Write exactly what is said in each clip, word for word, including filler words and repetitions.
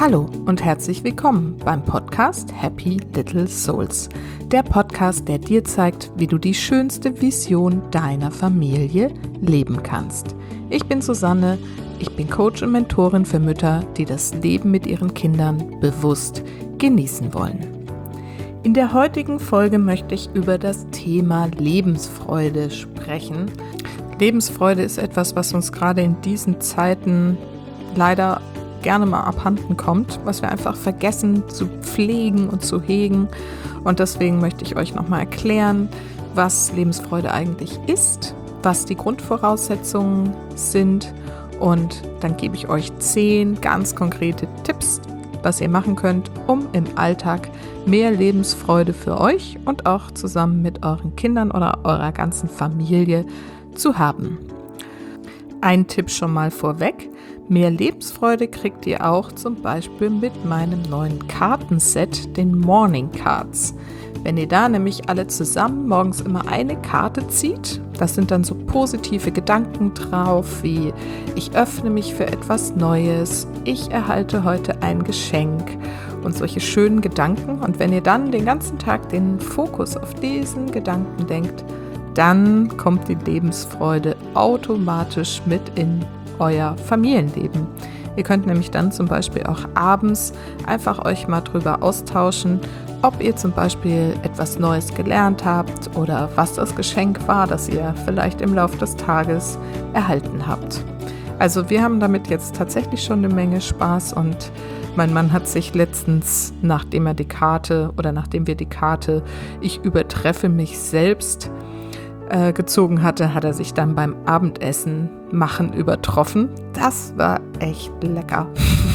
Hallo und herzlich willkommen beim Podcast Happy Little Souls. Der Podcast, der dir zeigt, wie du die schönste Vision deiner Familie leben kannst. Ich bin Susanne, ich bin Coach und Mentorin für Mütter, die das Leben mit ihren Kindern bewusst genießen wollen. In der heutigen Folge möchte ich über das Thema Lebensfreude sprechen. Lebensfreude ist etwas, was uns gerade in diesen Zeiten leider gerne mal abhanden kommt, was wir einfach vergessen zu pflegen und zu hegen. Und deswegen möchte ich euch nochmal erklären, was Lebensfreude eigentlich ist, was die Grundvoraussetzungen sind, und dann gebe ich euch zehn ganz konkrete Tipps, was ihr machen könnt, um im Alltag mehr Lebensfreude für euch und auch zusammen mit euren Kindern oder eurer ganzen Familie zu haben. Ein Tipp schon mal vorweg: Mehr Lebensfreude kriegt ihr auch zum Beispiel mit meinem neuen Kartenset, den Morning Cards. Wenn ihr da nämlich alle zusammen morgens immer eine Karte zieht, das sind dann so positive Gedanken drauf, wie: ich öffne mich für etwas Neues, ich erhalte heute ein Geschenk und solche schönen Gedanken. Und wenn ihr dann den ganzen Tag den Fokus auf diesen Gedanken lenkt, dann kommt die Lebensfreude automatisch mit in euer Familienleben. Ihr könnt nämlich dann zum Beispiel auch abends einfach euch mal drüber austauschen, ob ihr zum Beispiel etwas Neues gelernt habt oder was das Geschenk war, das ihr vielleicht im Laufe des Tages erhalten habt. Also wir haben damit jetzt tatsächlich schon eine Menge Spaß, und mein Mann hat sich letztens, nachdem er die Karte oder nachdem wir die Karte Ich übertreffe mich selbst äh, gezogen hatte, hat er sich dann beim Abendessen machen übertroffen. Das war echt lecker.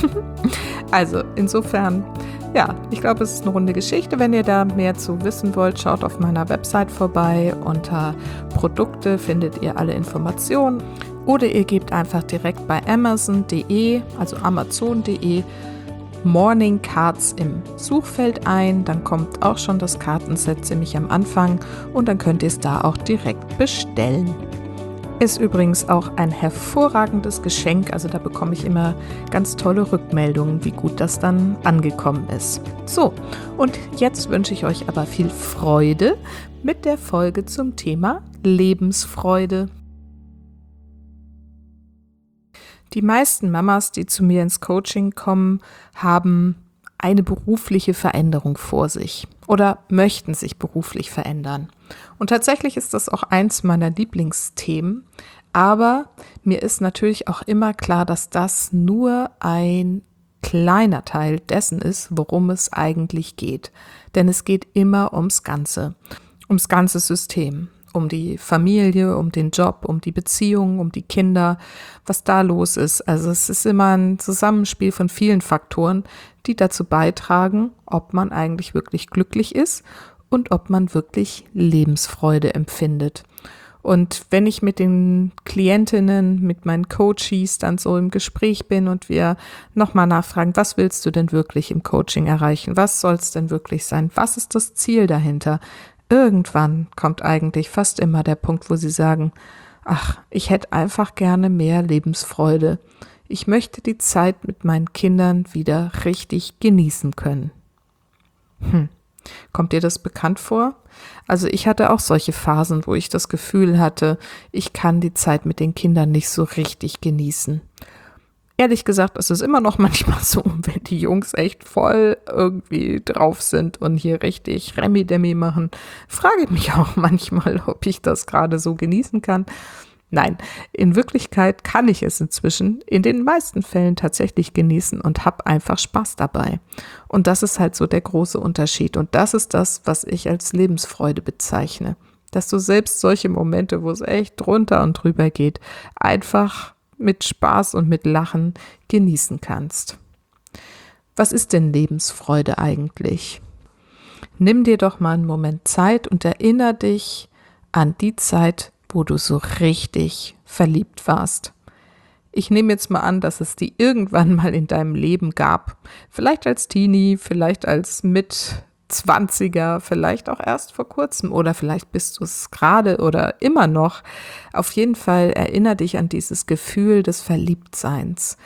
Also insofern, ja, ich glaube, es ist eine runde Geschichte. Wenn ihr da mehr zu wissen wollt, schaut auf meiner Website vorbei. Unter Produkte findet ihr alle Informationen. Oder ihr gebt einfach direkt bei amazon punkt de, also amazon punkt de, Morning Cards im Suchfeld ein. Dann kommt auch schon das Kartenset ziemlich am Anfang und dann könnt ihr es da auch direkt bestellen. Ist übrigens auch ein hervorragendes Geschenk, also da bekomme ich immer ganz tolle Rückmeldungen, wie gut das dann angekommen ist. So, und jetzt wünsche ich euch aber viel Freude mit der Folge zum Thema Lebensfreude. Die meisten Mamas, die zu mir ins Coaching kommen, haben eine berufliche Veränderung vor sich oder möchten sich beruflich verändern. Und tatsächlich ist das auch eins meiner Lieblingsthemen, aber mir ist natürlich auch immer klar, dass das nur ein kleiner Teil dessen ist, worum es eigentlich geht. Denn es geht immer ums Ganze, ums ganze System. Um die Familie, um den Job, um die Beziehungen, um die Kinder, was da los ist. Also es ist immer ein Zusammenspiel von vielen Faktoren, die dazu beitragen, ob man eigentlich wirklich glücklich ist und ob man wirklich Lebensfreude empfindet. Und wenn ich mit den Klientinnen, mit meinen Coaches dann so im Gespräch bin und wir nochmal nachfragen, was willst du denn wirklich im Coaching erreichen? Was soll es denn wirklich sein? Was ist das Ziel dahinter? Irgendwann kommt eigentlich fast immer der Punkt, wo sie sagen: Ach, ich hätte einfach gerne mehr Lebensfreude. Ich möchte die Zeit mit meinen Kindern wieder richtig genießen können. Hm. Kommt dir das bekannt vor? Also ich hatte auch solche Phasen, wo ich das Gefühl hatte, ich kann die Zeit mit den Kindern nicht so richtig genießen. Ehrlich gesagt, ist es immer noch manchmal so, wenn die Jungs echt voll irgendwie drauf sind und hier richtig Remi-Demi machen, frage ich mich auch manchmal, ob ich das gerade so genießen kann. Nein, in Wirklichkeit kann ich es inzwischen in den meisten Fällen tatsächlich genießen und habe einfach Spaß dabei. Und das ist halt so der große Unterschied. Und das ist das, was ich als Lebensfreude bezeichne. Dass du selbst solche Momente, wo es echt drunter und drüber geht, einfach mit Spaß und mit Lachen genießen kannst. Was ist denn Lebensfreude eigentlich? Nimm dir doch mal einen Moment Zeit und erinnere dich an die Zeit, wo du so richtig verliebt warst. Ich nehme jetzt mal an, dass es die irgendwann mal in deinem Leben gab. Vielleicht als Teenie, vielleicht als Mitzwanziger, vielleicht auch erst vor kurzem oder vielleicht bist du es gerade oder immer noch. Auf jeden Fall erinnere dich an dieses Gefühl des Verliebtseins.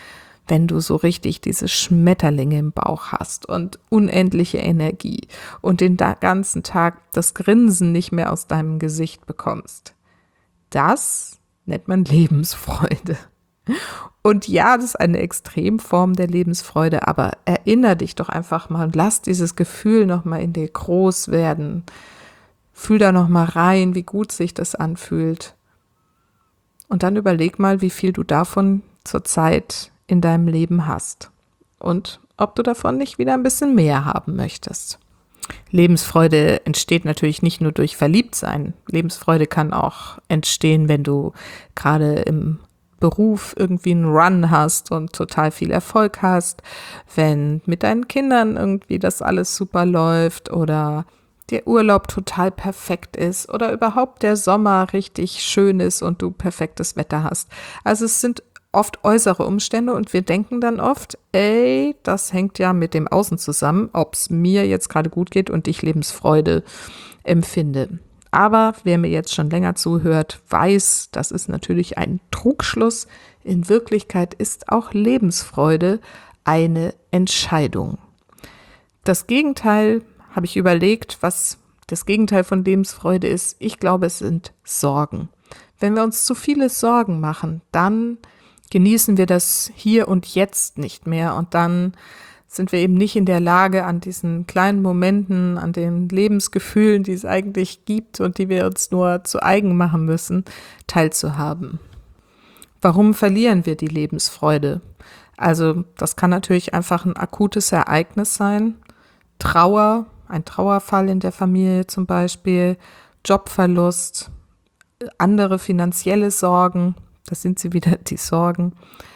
wenn du so richtig diese Schmetterlinge im Bauch hast und unendliche Energie und den ganzen Tag das Grinsen nicht mehr aus deinem Gesicht bekommst. Das nennt man Lebensfreude. Und ja, das ist eine Extremform der Lebensfreude, aber erinnere dich doch einfach mal und lass dieses Gefühl nochmal in dir groß werden. Fühl da nochmal rein, wie gut sich das anfühlt. Und dann überleg mal, wie viel du davon zurzeit in deinem Leben hast und ob du davon nicht wieder ein bisschen mehr haben möchtest. Lebensfreude entsteht natürlich nicht nur durch Verliebtsein. Lebensfreude kann auch entstehen, wenn du gerade im Beruf irgendwie einen Run hast und total viel Erfolg hast, wenn mit deinen Kindern irgendwie das alles super läuft oder der Urlaub total perfekt ist oder überhaupt der Sommer richtig schön ist und du perfektes Wetter hast. Also es sind oft äußere Umstände und wir denken dann oft, ey, das hängt ja mit dem Außen zusammen, ob es mir jetzt gerade gut geht und ich Lebensfreude empfinde. Aber wer mir jetzt schon länger zuhört, weiß, das ist natürlich ein Trugschluss. In Wirklichkeit ist auch Lebensfreude eine Entscheidung. Das Gegenteil habe ich überlegt, was das Gegenteil von Lebensfreude ist. Ich glaube, es sind Sorgen. Wenn wir uns zu viele Sorgen machen, dann genießen wir das Hier und Jetzt nicht mehr und dann sind wir eben nicht in der Lage, an diesen kleinen Momenten, an den Lebensgefühlen, die es eigentlich gibt und die wir uns nur zu eigen machen müssen, teilzuhaben. Warum verlieren wir die Lebensfreude? Also das kann natürlich einfach ein akutes Ereignis sein. Trauer, ein Trauerfall in der Familie zum Beispiel, Jobverlust, andere finanzielle Sorgen, das sind sie wieder, die Sorgen.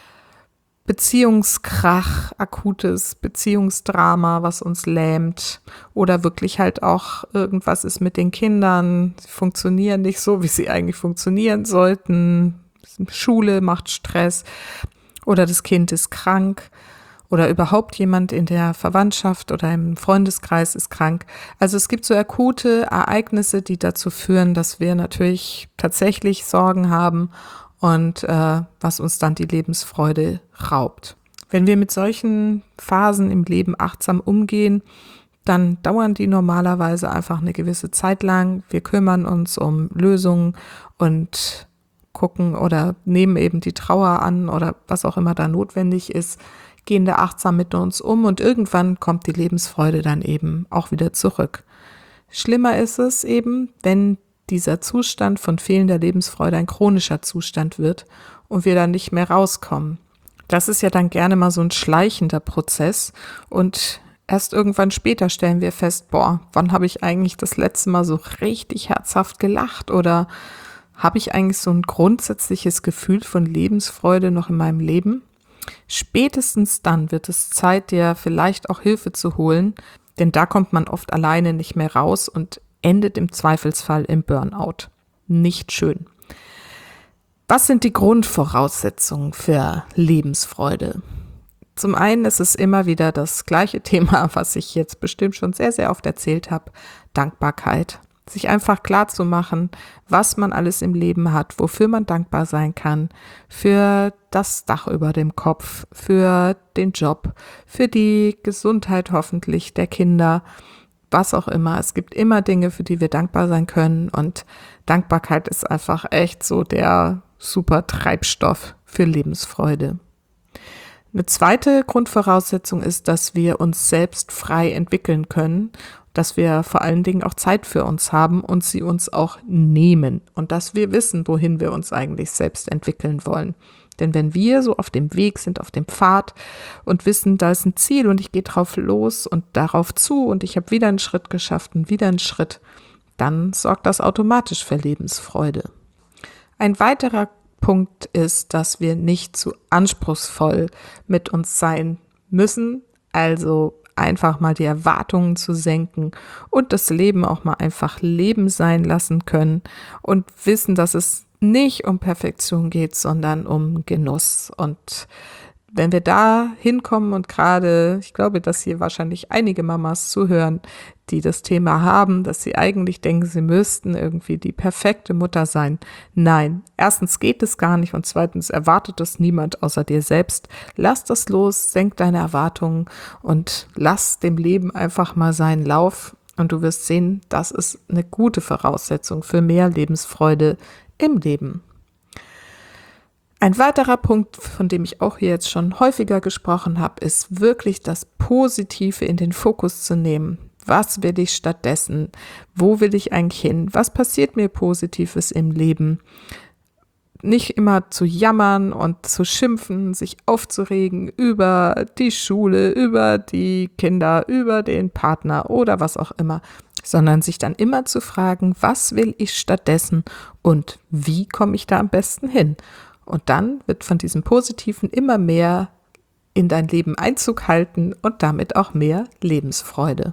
Beziehungskrach, akutes Beziehungsdrama, was uns lähmt oder wirklich halt auch irgendwas ist mit den Kindern, sie funktionieren nicht so, wie sie eigentlich funktionieren sollten, Schule macht Stress oder das Kind ist krank oder überhaupt jemand in der Verwandtschaft oder im Freundeskreis ist krank. Also es gibt so akute Ereignisse, die dazu führen, dass wir natürlich tatsächlich Sorgen haben und äh, was uns dann die Lebensfreude raubt. Wenn wir mit solchen Phasen im Leben achtsam umgehen, dann dauern die normalerweise einfach eine gewisse Zeit lang. Wir kümmern uns um Lösungen und gucken oder nehmen eben die Trauer an oder was auch immer da notwendig ist, gehen da achtsam mit uns um und irgendwann kommt die Lebensfreude dann eben auch wieder zurück. Schlimmer ist es eben, wenn dieser Zustand von fehlender Lebensfreude ein chronischer Zustand wird und wir dann nicht mehr rauskommen. Das ist ja dann gerne mal so ein schleichender Prozess und erst irgendwann später stellen wir fest, boah, wann habe ich eigentlich das letzte Mal so richtig herzhaft gelacht oder habe ich eigentlich so ein grundsätzliches Gefühl von Lebensfreude noch in meinem Leben? Spätestens dann wird es Zeit, dir vielleicht auch Hilfe zu holen, denn da kommt man oft alleine nicht mehr raus und endet im Zweifelsfall im Burnout. Nicht schön. Was sind die Grundvoraussetzungen für Lebensfreude? Zum einen ist es immer wieder das gleiche Thema, was ich jetzt bestimmt schon sehr, sehr oft erzählt habe, Dankbarkeit. Sich einfach klar zu machen, was man alles im Leben hat, wofür man dankbar sein kann, für das Dach über dem Kopf, für den Job, für die Gesundheit hoffentlich der Kinder, was auch immer. Es gibt immer Dinge, für die wir dankbar sein können und Dankbarkeit ist einfach echt so der super Treibstoff für Lebensfreude. Eine zweite Grundvoraussetzung ist, dass wir uns selbst frei entwickeln können, dass wir vor allen Dingen auch Zeit für uns haben und sie uns auch nehmen und dass wir wissen, wohin wir uns eigentlich selbst entwickeln wollen. Denn wenn wir so auf dem Weg sind, auf dem Pfad und wissen, da ist ein Ziel und ich gehe drauf los und darauf zu und ich habe wieder einen Schritt geschafft und wieder einen Schritt, dann sorgt das automatisch für Lebensfreude. Ein weiterer Punkt ist, dass wir nicht zu anspruchsvoll mit uns sein müssen, also einfach mal die Erwartungen zu senken und das Leben auch mal einfach Leben sein lassen können und wissen, dass es nicht um Perfektion geht, sondern um Genuss. Und wenn wir da hinkommen und gerade, ich glaube, dass hier wahrscheinlich einige Mamas zuhören, die das Thema haben, dass sie eigentlich denken, sie müssten irgendwie die perfekte Mutter sein. Nein, erstens geht es gar nicht und zweitens erwartet es niemand außer dir selbst. Lass das los, senk deine Erwartungen und lass dem Leben einfach mal seinen Lauf und du wirst sehen, das ist eine gute Voraussetzung für mehr Lebensfreude im Leben. Ein weiterer Punkt, von dem ich auch hier jetzt schon häufiger gesprochen habe, ist wirklich das Positive in den Fokus zu nehmen. Was will ich stattdessen? Wo will ich eigentlich hin? Was passiert mir Positives im Leben? Nicht immer zu jammern und zu schimpfen, sich aufzuregen über die Schule, über die Kinder, über den Partner oder was auch immer, sondern sich dann immer zu fragen, was will ich stattdessen und wie komme ich da am besten hin? Und dann wird von diesem Positiven immer mehr in dein Leben Einzug halten und damit auch mehr Lebensfreude.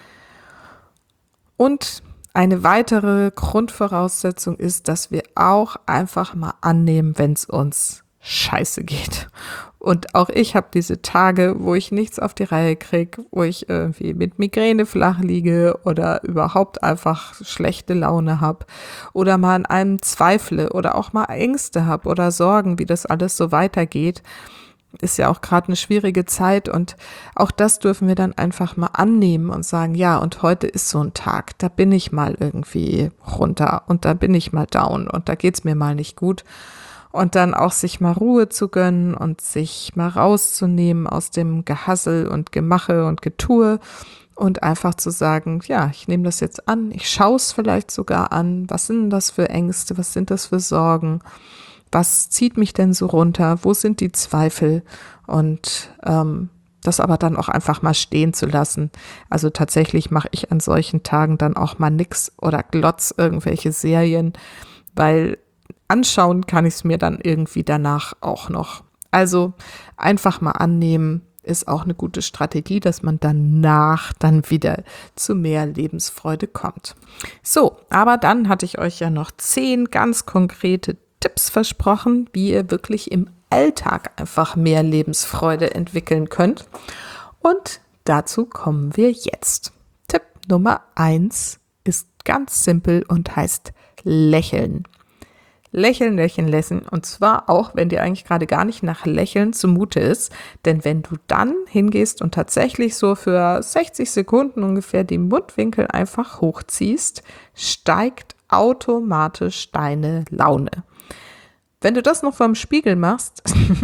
Und eine weitere Grundvoraussetzung ist, dass wir auch einfach mal annehmen, wenn es uns scheiße geht. Und auch ich habe diese Tage, wo ich nichts auf die Reihe kriege, wo ich irgendwie mit Migräne flach liege oder überhaupt einfach schlechte Laune habe oder mal an einem zweifle oder auch mal Ängste habe oder Sorgen, wie das alles so weitergeht. Ist ja auch gerade eine schwierige Zeit und auch das dürfen wir dann einfach mal annehmen und sagen, ja, und heute ist so ein Tag, da bin ich mal irgendwie runter und da bin ich mal down und da geht's mir mal nicht gut. Und dann auch sich mal Ruhe zu gönnen und sich mal rauszunehmen aus dem Gehassel und Gemache und Getue und einfach zu sagen, ja, ich nehme das jetzt an, ich schaue es vielleicht sogar an, was sind denn das für Ängste, was sind das für Sorgen, was zieht mich denn so runter, wo sind die Zweifel und ähm, das aber dann auch einfach mal stehen zu lassen. Also tatsächlich mache ich an solchen Tagen dann auch mal nix oder glotz irgendwelche Serien, weil anschauen kann ich es mir dann irgendwie danach auch noch. Also einfach mal annehmen ist auch eine gute Strategie, dass man danach dann wieder zu mehr Lebensfreude kommt. So, aber dann hatte ich euch ja noch zehn ganz konkrete Tipps versprochen, wie ihr wirklich im Alltag einfach mehr Lebensfreude entwickeln könnt. Und dazu kommen wir jetzt. Tipp Nummer eins ist ganz simpel und heißt lächeln. Lächeln, lächeln, lächeln und zwar auch, wenn dir eigentlich gerade gar nicht nach Lächeln zumute ist, denn wenn du dann hingehst und tatsächlich so für sechzig Sekunden ungefähr die Mundwinkel einfach hochziehst, steigt automatisch deine Laune. Wenn du das noch vorm Spiegel machst,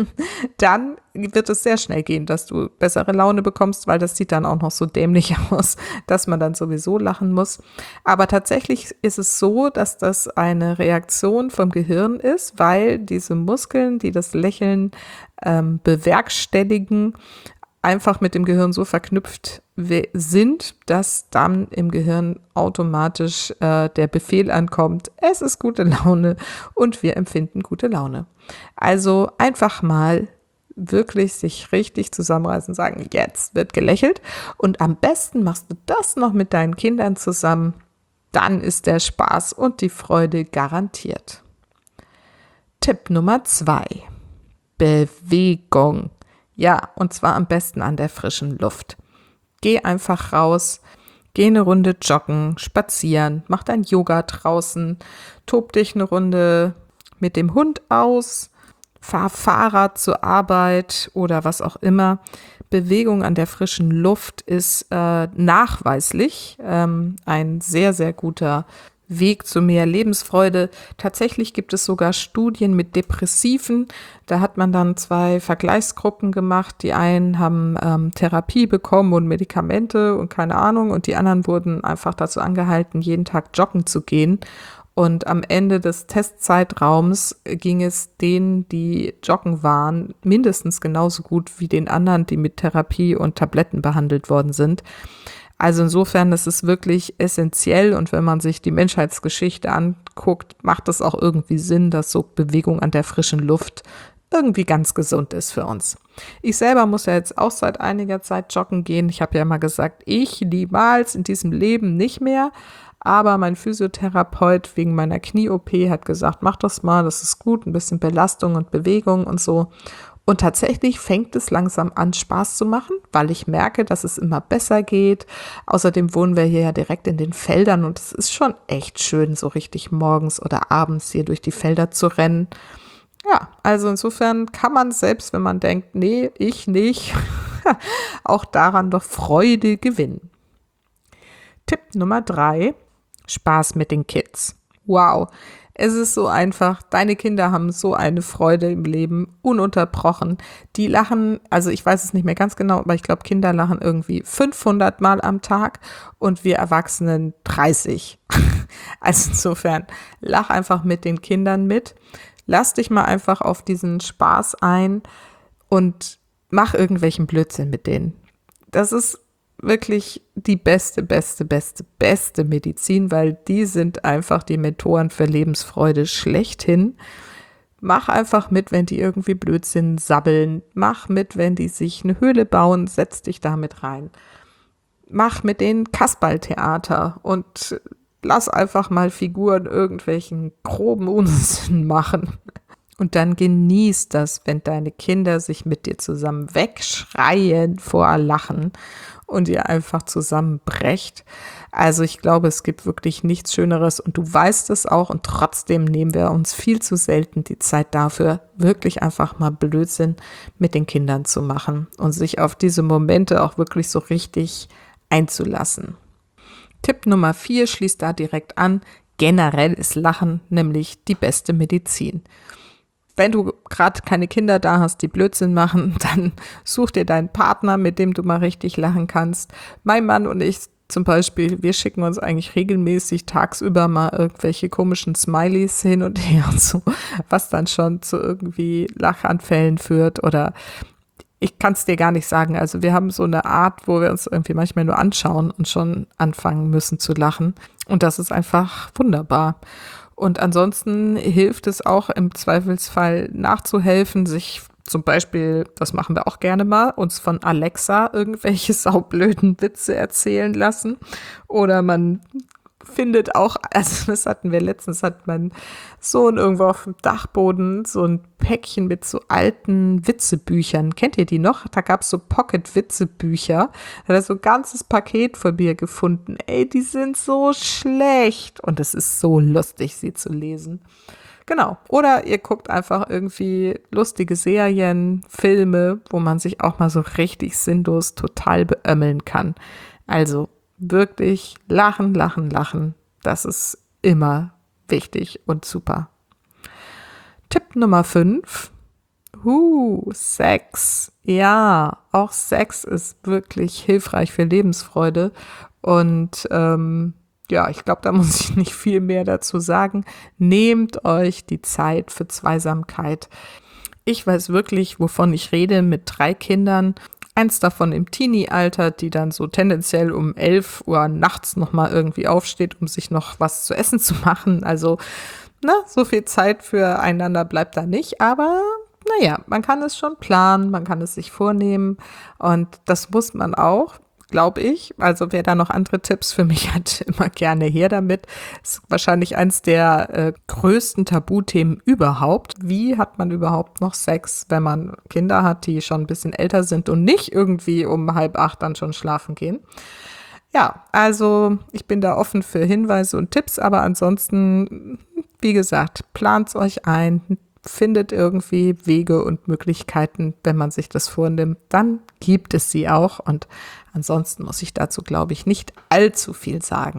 dann wird es sehr schnell gehen, dass du bessere Laune bekommst, weil das sieht dann auch noch so dämlich aus, dass man dann sowieso lachen muss. Aber tatsächlich ist es so, dass das eine Reaktion vom Gehirn ist, weil diese Muskeln, die das Lächeln ähm, bewerkstelligen, einfach mit dem Gehirn so verknüpft sind, dass dann im Gehirn automatisch äh, der Befehl ankommt, es ist gute Laune und wir empfinden gute Laune. Also einfach mal wirklich sich richtig zusammenreißen und sagen, jetzt wird gelächelt und am besten machst du das noch mit deinen Kindern zusammen, dann ist der Spaß und die Freude garantiert. Tipp Nummer zwei, Bewegung. Ja, und zwar am besten an der frischen Luft. Geh einfach raus, geh eine Runde joggen, spazieren, mach dein Yoga draußen, tob dich eine Runde mit dem Hund aus, fahr Fahrrad zur Arbeit oder was auch immer. Bewegung an der frischen Luft ist äh, nachweislich ähm, ein sehr, sehr guter Weg zu mehr Lebensfreude. Tatsächlich gibt es sogar Studien mit Depressiven. Da hat man dann zwei Vergleichsgruppen gemacht. Die einen haben ähm, Therapie bekommen und Medikamente und keine Ahnung. Und die anderen wurden einfach dazu angehalten, jeden Tag joggen zu gehen. Und am Ende des Testzeitraums ging es denen, die joggen waren, mindestens genauso gut wie den anderen, die mit Therapie und Tabletten behandelt worden sind. Also insofern, das ist wirklich essentiell und wenn man sich die Menschheitsgeschichte anguckt, macht es auch irgendwie Sinn, dass so Bewegung an der frischen Luft irgendwie ganz gesund ist für uns. Ich selber muss ja jetzt auch seit einiger Zeit joggen gehen. Ich habe ja immer gesagt, ich niemals in diesem Leben nicht mehr, aber mein Physiotherapeut wegen meiner Knie-O P hat gesagt, mach das mal, das ist gut, ein bisschen Belastung und Bewegung und so. Und tatsächlich fängt es langsam an, Spaß zu machen, weil ich merke, dass es immer besser geht. Außerdem wohnen wir hier ja direkt in den Feldern und es ist schon echt schön, so richtig morgens oder abends hier durch die Felder zu rennen. Ja, also insofern kann man selbst, wenn man denkt, nee, ich nicht, auch daran doch Freude gewinnen. Tipp Nummer drei, Spaß mit den Kids. Wow, es ist so einfach. Deine Kinder haben so eine Freude im Leben, ununterbrochen. Die lachen, also ich weiß es nicht mehr ganz genau, aber ich glaube, Kinder lachen irgendwie fünfhundert Mal am Tag und wir Erwachsenen dreißig. Also insofern, lach einfach mit den Kindern mit. Lass dich mal einfach auf diesen Spaß ein und mach irgendwelchen Blödsinn mit denen. Das ist wirklich die beste, beste, beste, beste Medizin, weil die sind einfach die Mentoren für Lebensfreude schlechthin. Mach einfach mit, wenn die irgendwie Blödsinn sabbeln. Mach mit, wenn die sich eine Höhle bauen, setz dich damit rein. Mach mit denen Kasperltheater und lass einfach mal Figuren irgendwelchen groben Unsinn machen. Und dann genieß das, wenn deine Kinder sich mit dir zusammen wegschreien vor Lachen und ihr einfach zusammenbrecht. Also ich glaube, es gibt wirklich nichts Schöneres und du weißt es auch und trotzdem nehmen wir uns viel zu selten die Zeit dafür, wirklich einfach mal Blödsinn mit den Kindern zu machen und sich auf diese Momente auch wirklich so richtig einzulassen. Tipp Nummer vier schließt da direkt an. Generell ist Lachen nämlich die beste Medizin. Wenn du gerade keine Kinder da hast, die Blödsinn machen, dann such dir deinen Partner, mit dem du mal richtig lachen kannst. Mein Mann und ich zum Beispiel, wir schicken uns eigentlich regelmäßig tagsüber mal irgendwelche komischen Smileys hin und her und so, was dann schon zu irgendwie Lachanfällen führt oder ich kann es dir gar nicht sagen. Also wir haben so eine Art, wo wir uns irgendwie manchmal nur anschauen und schon anfangen müssen zu lachen. Und das ist einfach wunderbar. Und ansonsten hilft es auch im Zweifelsfall nachzuhelfen, sich zum Beispiel, das machen wir auch gerne mal, uns von Alexa irgendwelche saublöden Witze erzählen lassen. Oder man findet auch, also das hatten wir letztens, hat mein Sohn irgendwo auf dem Dachboden so ein Päckchen mit so alten Witzebüchern. Kennt ihr die noch? Da gab es so Pocket-Witzebücher. Da hat er so ein ganzes Paket von mir gefunden. Ey, die sind so schlecht. Und es ist so lustig, sie zu lesen. Genau. Oder ihr guckt einfach irgendwie lustige Serien, Filme, wo man sich auch mal so richtig sinnlos total beömmeln kann. Also wirklich lachen, lachen, lachen. Das ist immer wichtig und super. Tipp Nummer fünf. Uh, Sex. Ja, auch Sex ist wirklich hilfreich für Lebensfreude. Und ähm, ja, ich glaube, da muss ich nicht viel mehr dazu sagen. Nehmt euch die Zeit für Zweisamkeit. Ich weiß wirklich, wovon ich rede mit drei Kindern. Eins davon im Teenie-Alter, die dann so tendenziell um elf Uhr nachts nochmal irgendwie aufsteht, um sich noch was zu essen zu machen. Also, na, so viel Zeit füreinander bleibt da nicht. Aber, naja, man kann es schon planen, man kann es sich vornehmen. Und das muss man auch, glaube ich. Also, wer da noch andere Tipps für mich hat, immer gerne her damit. Das ist wahrscheinlich eins der äh, größten Tabuthemen überhaupt. Wie hat man überhaupt noch Sex, wenn man Kinder hat, die schon ein bisschen älter sind und nicht irgendwie um halb acht dann schon schlafen gehen? Ja, also ich bin da offen für Hinweise und Tipps, aber ansonsten, wie gesagt, plant's euch ein, findet irgendwie Wege und Möglichkeiten, wenn man sich das vornimmt, dann gibt es sie auch und ansonsten muss ich dazu, glaube ich, nicht allzu viel sagen.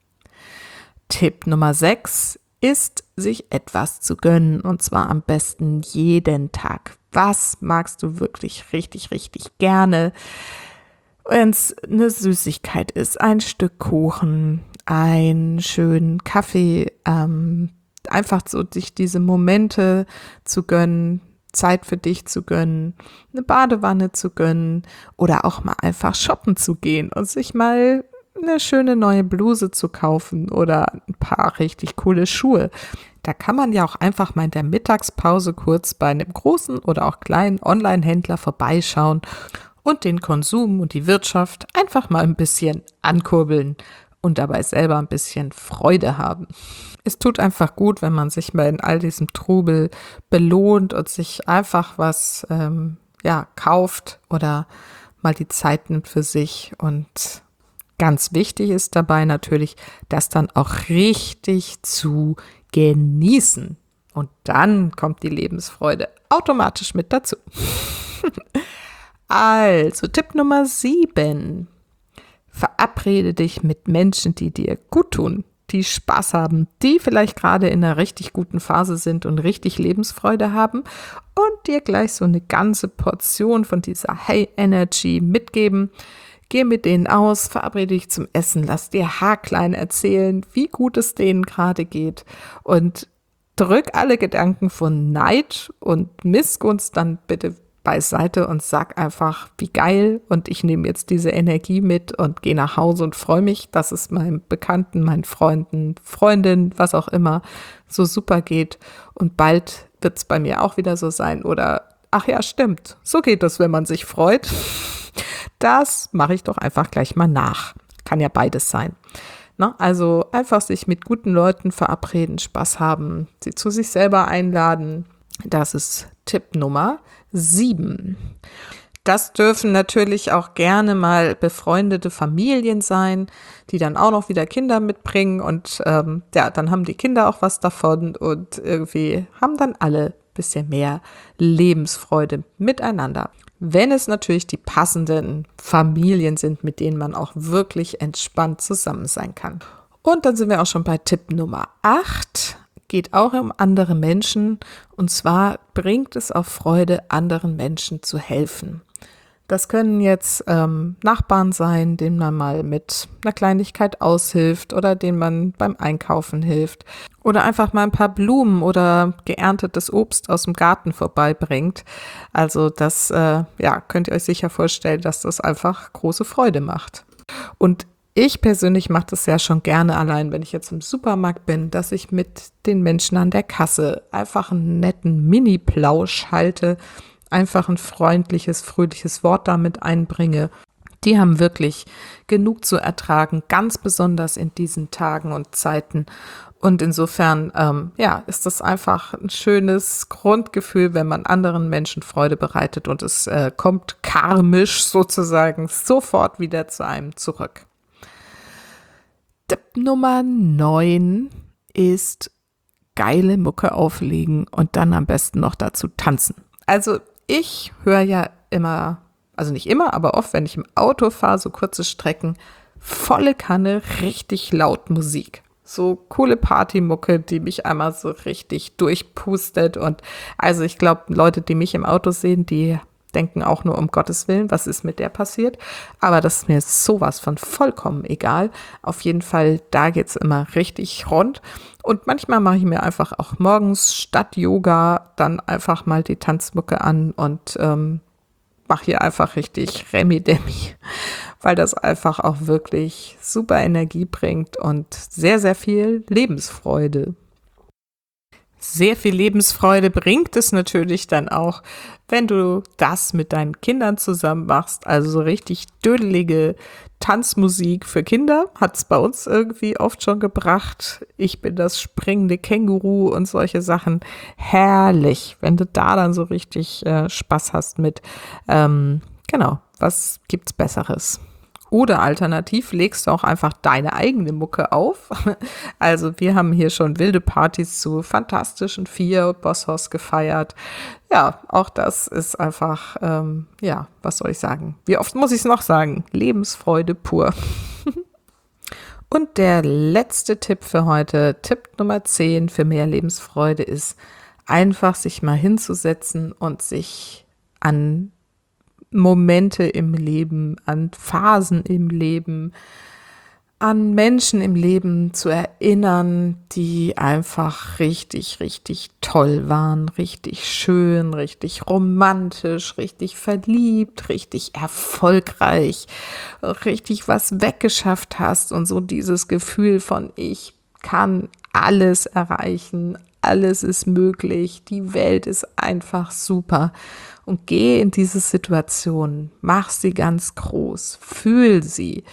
Tipp Nummer sechs ist, sich etwas zu gönnen und zwar am besten jeden Tag. Was magst du wirklich richtig, richtig gerne? Wenn es eine Süßigkeit ist, ein Stück Kuchen, einen schönen Kaffee, ähm, einfach so sich diese Momente zu gönnen, Zeit für dich zu gönnen, eine Badewanne zu gönnen oder auch mal einfach shoppen zu gehen und sich mal eine schöne neue Bluse zu kaufen oder ein paar richtig coole Schuhe. Da kann man ja auch einfach mal in der Mittagspause kurz bei einem großen oder auch kleinen Online-Händler vorbeischauen und den Konsum und die Wirtschaft einfach mal ein bisschen ankurbeln und dabei selber ein bisschen Freude haben. Es tut einfach gut, wenn man sich mal in all diesem Trubel belohnt und sich einfach was ähm, ja, kauft oder mal die Zeit nimmt für sich. Und ganz wichtig ist dabei natürlich, das dann auch richtig zu genießen. Und dann kommt die Lebensfreude automatisch mit dazu. Also, Tipp Nummer sieben. Verabrede dich mit Menschen, die dir gut tun, die Spaß haben, die vielleicht gerade in einer richtig guten Phase sind und richtig Lebensfreude haben und dir gleich so eine ganze Portion von dieser Hey Energy mitgeben. Geh mit denen aus, verabrede dich zum Essen, lass dir haarklein erzählen, wie gut es denen gerade geht und drück alle Gedanken von Neid und Missgunst dann bitte beiseite und sag einfach, wie geil, und ich nehme jetzt diese Energie mit und gehe nach Hause und freue mich, dass es meinen Bekannten, meinen Freunden, Freundinnen, was auch immer, so super geht, und bald wird es bei mir auch wieder so sein oder, ach ja, stimmt, so geht es, wenn man sich freut. Das mache ich doch einfach gleich mal nach. Kann ja beides sein. Ne? Also einfach sich mit guten Leuten verabreden, Spaß haben, sie zu sich selber einladen. Das ist Tipp Nummer sieben. Das dürfen natürlich auch gerne mal befreundete Familien sein, die dann auch noch wieder Kinder mitbringen und ähm, ja, dann haben die Kinder auch was davon und irgendwie haben dann alle ein bisschen mehr Lebensfreude miteinander. Wenn es natürlich die passenden Familien sind, mit denen man auch wirklich entspannt zusammen sein kann. Und dann sind wir auch schon bei Tipp Nummer acht. Geht auch um andere Menschen, und zwar bringt es auch Freude, anderen Menschen zu helfen. Das können jetzt ähm, Nachbarn sein, denen man mal mit einer Kleinigkeit aushilft oder denen man beim Einkaufen hilft oder einfach mal ein paar Blumen oder geerntetes Obst aus dem Garten vorbeibringt. Also das äh, ja, könnt ihr euch sicher vorstellen, dass das einfach große Freude macht. Und ich persönlich mache das ja schon gerne allein, wenn ich jetzt im Supermarkt bin, dass ich mit den Menschen an der Kasse einfach einen netten Mini-Plausch halte, einfach ein freundliches, fröhliches Wort damit einbringe. Die haben wirklich genug zu ertragen, ganz besonders in diesen Tagen und Zeiten. Und insofern, ähm, ja, ist das einfach ein schönes Grundgefühl, wenn man anderen Menschen Freude bereitet und es äh, kommt karmisch sozusagen sofort wieder zu einem zurück. Tipp Nummer neun ist geile Mucke auflegen und dann am besten noch dazu tanzen. Also ich höre ja immer, also nicht immer, aber oft, wenn ich im Auto fahre, so kurze Strecken, volle Kanne, richtig laut Musik. So coole Partymucke, die mich einmal so richtig durchpustet. Und also ich glaube, Leute, die mich im Auto sehen, die denken auch nur, um Gottes Willen, was ist mit der passiert? Aber das ist mir sowas von vollkommen egal. Auf jeden Fall, da geht's immer richtig rund. Und manchmal mache ich mir einfach auch morgens statt Yoga dann einfach mal die Tanzmucke an und ähm, mache hier einfach richtig Remi-Demi, weil das einfach auch wirklich super Energie bringt und sehr, sehr viel Lebensfreude. Sehr viel Lebensfreude bringt es natürlich dann auch, wenn du das mit deinen Kindern zusammen machst. Also so richtig dödelige Tanzmusik für Kinder hat es bei uns irgendwie oft schon gebracht. Ich bin das springende Känguru und solche Sachen. Herrlich, wenn du da dann so richtig äh, Spaß hast mit. Ähm, genau, was gibt's Besseres? Oder alternativ legst du auch einfach deine eigene Mucke auf. Also wir haben hier schon wilde Partys zu Fantastischen Vier, Bosshaus gefeiert. Ja, auch das ist einfach, ähm, ja, was soll ich sagen? Wie oft muss ich es noch sagen? Lebensfreude pur. Und der letzte Tipp für heute, Tipp Nummer zehn für mehr Lebensfreude ist, einfach sich mal hinzusetzen und sich an Momente im Leben, an Phasen im Leben, an Menschen im Leben zu erinnern, die einfach richtig, richtig toll waren, richtig schön, richtig romantisch, richtig verliebt, richtig erfolgreich, richtig was weggeschafft hast und so dieses Gefühl von ich kann alles erreichen, alles ist möglich, die Welt ist einfach super. Und geh in diese Situation, mach sie ganz groß, fühl sie,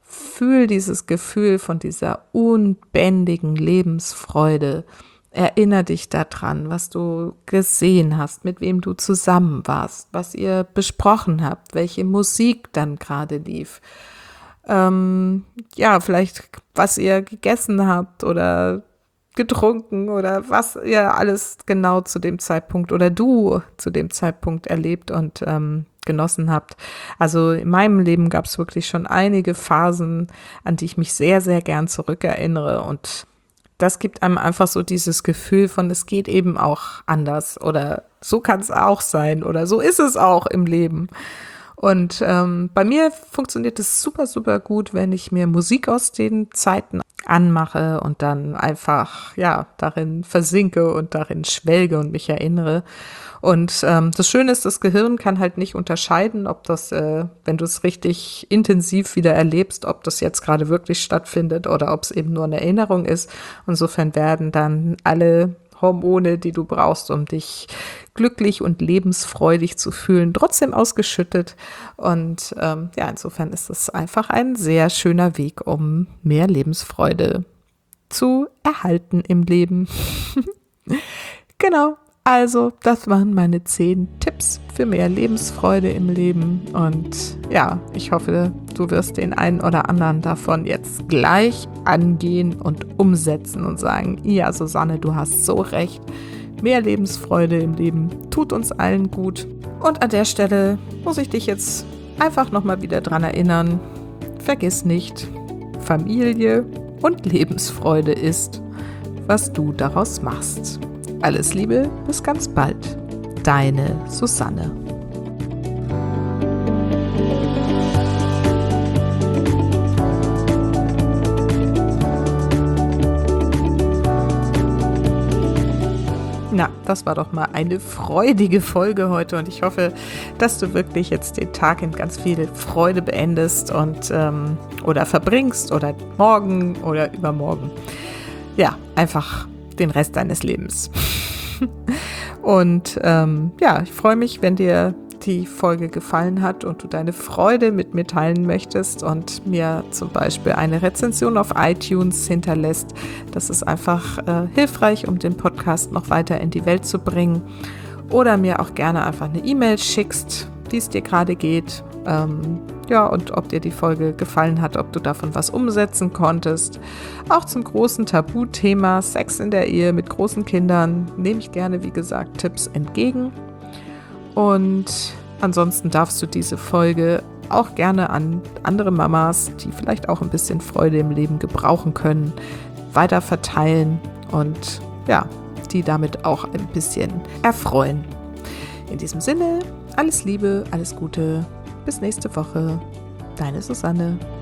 Fühl dieses Gefühl von dieser unbändigen Lebensfreude. Erinnere dich daran, was du gesehen hast, mit wem du zusammen warst, was ihr besprochen habt, welche Musik dann gerade lief. Ähm, ja, vielleicht was ihr gegessen habt oder getrunken oder was ihr alles genau zu dem Zeitpunkt oder du zu dem Zeitpunkt erlebt und ähm, genossen habt. Also in meinem Leben gab es wirklich schon einige Phasen, an die ich mich sehr, sehr gern zurückerinnere, und das gibt einem einfach so dieses Gefühl von, es geht eben auch anders oder so kann es auch sein oder so ist es auch im Leben. Und ähm, bei mir funktioniert es super, super gut, wenn ich mir Musik aus den Zeiten anmache und dann einfach, ja, darin versinke und darin schwelge und mich erinnere. Und ähm, das Schöne ist, das Gehirn kann halt nicht unterscheiden, ob das, äh, wenn du es richtig intensiv wieder erlebst, ob das jetzt gerade wirklich stattfindet oder ob es eben nur eine Erinnerung ist. Insofern werden dann alle Hormone, die du brauchst, um dich glücklich und lebensfreudig zu fühlen, trotzdem ausgeschüttet. Und ähm, ja, insofern ist es einfach ein sehr schöner Weg, um mehr Lebensfreude zu erhalten im Leben. Genau. Also, das waren meine zehn Tipps für mehr Lebensfreude im Leben. Und ja, ich hoffe, du wirst den einen oder anderen davon jetzt gleich angehen und umsetzen und sagen, ja, Susanne, du hast so recht. Mehr Lebensfreude im Leben tut uns allen gut. Und an der Stelle muss ich dich jetzt einfach nochmal wieder dran erinnern. Vergiss nicht, Familie und Lebensfreude ist, was du daraus machst. Alles Liebe, bis ganz bald. Deine Susanne. Na, das war doch mal eine freudige Folge heute und ich hoffe, dass du wirklich jetzt den Tag in ganz viel Freude beendest und ähm, oder verbringst oder morgen oder übermorgen. Ja, einfach den Rest deines Lebens. Und ähm, ja, ich freue mich, wenn dir die Folge gefallen hat und du deine Freude mit mir teilen möchtest und mir zum Beispiel eine Rezension auf iTunes hinterlässt. Das ist einfach äh, hilfreich, um den Podcast noch weiter in die Welt zu bringen. Oder mir auch gerne einfach eine E-Mail schickst, wie es dir gerade geht. Ähm, ja, und ob dir die Folge gefallen hat, ob du davon was umsetzen konntest. Auch zum großen Tabuthema Sex in der Ehe mit großen Kindern nehme ich gerne, wie gesagt, Tipps entgegen. Und ansonsten darfst du diese Folge auch gerne an andere Mamas, die vielleicht auch ein bisschen Freude im Leben gebrauchen können, weiter verteilen und ja, die damit auch ein bisschen erfreuen. In diesem Sinne, alles Liebe, alles Gute, bis nächste Woche. Deine Susanne.